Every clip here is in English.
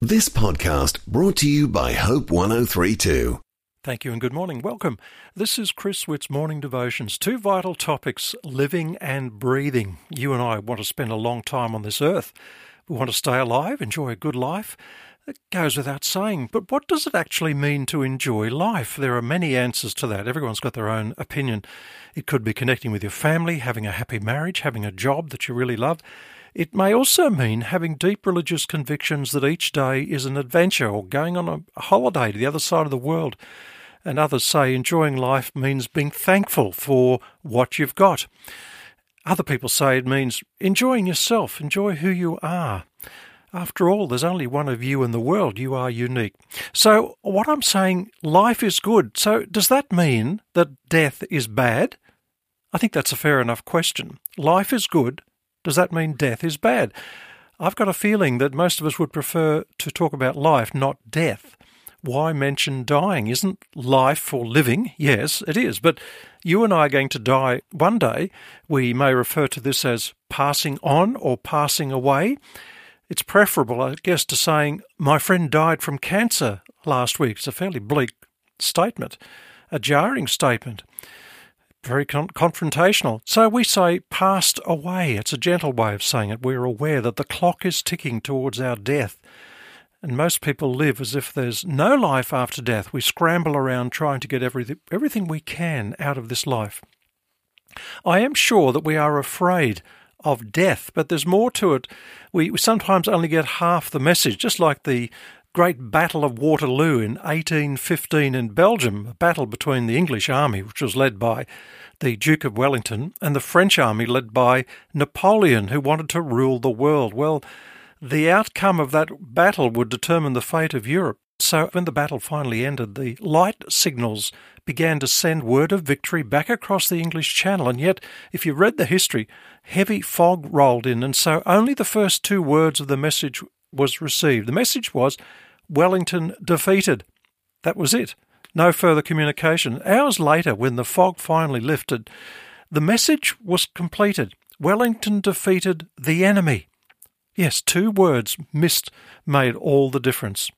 This podcast brought to you by Hope 103.2. Thank you and good morning. Welcome. This is Chris Witt's Morning Devotions. Two vital topics, living and breathing. You and I want to spend a long time on this earth. We want to stay alive, enjoy a good life. It goes without saying. But what does it actually mean to enjoy life? There are many answers to that. Everyone's got their own opinion. It could be connecting with your family, having a happy marriage, having a job that you really love. It may also mean having deep religious convictions that each day is an adventure or going on a holiday to the other side of the world. And others say enjoying life means being thankful for what you've got. Other people say it means enjoying yourself, enjoy who you are. After all, there's only one of you in the world. You are unique. So what I'm saying, life is good. So does that mean that death is bad? I think that's a fair enough question. Life is good. Does that mean death is bad? I've got a feeling that most of us would prefer to talk about life, not death. Why mention dying? Isn't life for living? Yes, it is. But you and I are going to die one day. We may refer to this as passing on or passing away. It's preferable, I guess, to saying, my friend died from cancer last week. It's a fairly bleak statement, a jarring statement. Very confrontational. So we say passed away. It's a gentle way of saying it. We're aware that the clock is ticking towards our death. And most people live as if there's no life after death. We scramble around trying to get everything we can out of this life. I am sure that we are afraid of death, but there's more to it. We sometimes only get half the message, just like the Great Battle of Waterloo in 1815 in Belgium, a battle between the English army, which was led by the Duke of Wellington, and the French army led by Napoleon, who wanted to rule the world. Well, the outcome of that battle would determine the fate of Europe. So when the battle finally ended, the light signals began to send word of victory back across the English Channel. And yet, if you read the history, heavy fog rolled in, and so only the first two words of the message was received. The message was, Wellington defeated. That was it. No further communication. Hours later, when the fog finally lifted, the message was completed. Wellington defeated the enemy. Yes, two words missed made all the difference.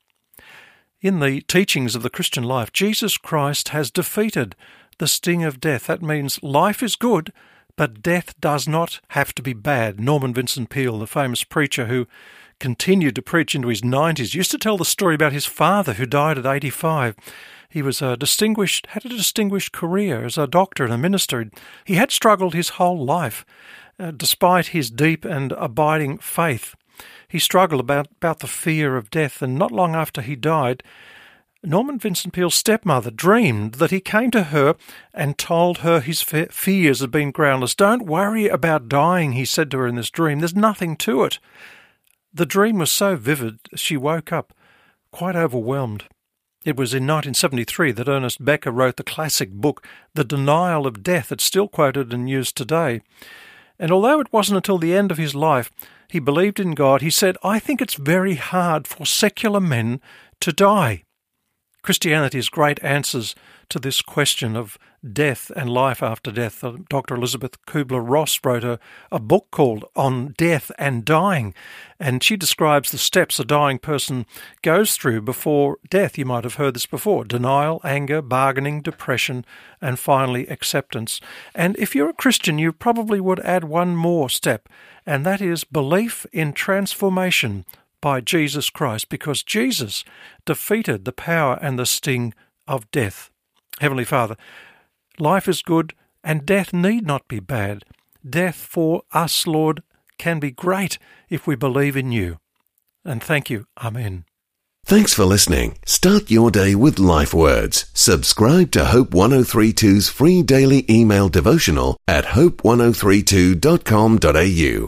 In the teachings of the Christian life, Jesus Christ has defeated the sting of death. That means life is good, but death does not have to be bad. Norman Vincent Peale, the famous preacher who continued to preach into his 90s, used to tell the story about his father who died at 85. He was had a distinguished career as a doctor and a minister. He had struggled his whole life, despite his deep and abiding faith. He struggled about the fear of death, and not long after he died, Norman Vincent Peale's stepmother dreamed that he came to her and told her his fears had been groundless. Don't worry about dying, he said to her in this dream. There's nothing to it. The dream was so vivid, she woke up quite overwhelmed. It was in 1973 that Ernest Becker wrote the classic book, The Denial of Death. It's still quoted and used today. And although it wasn't until the end of his life he believed in God, he said, I think it's very hard for secular men to die. Christianity's great answers to this question of death and life after death. Dr. Elizabeth Kubler-Ross wrote a book called On Death and Dying, and she describes the steps a dying person goes through before death. You might have heard this before: denial, anger, bargaining, depression, and finally acceptance. And if you're a Christian, you probably would add one more step, and that is belief in transformation by Jesus Christ, because Jesus defeated the power and the sting of death. Heavenly Father, life is good and death need not be bad. Death for us, Lord, can be great if we believe in you. And thank you. Amen. Thanks for listening. Start your day with Life Words. Subscribe to Hope 103.2's free daily email devotional at hope1032.com.au.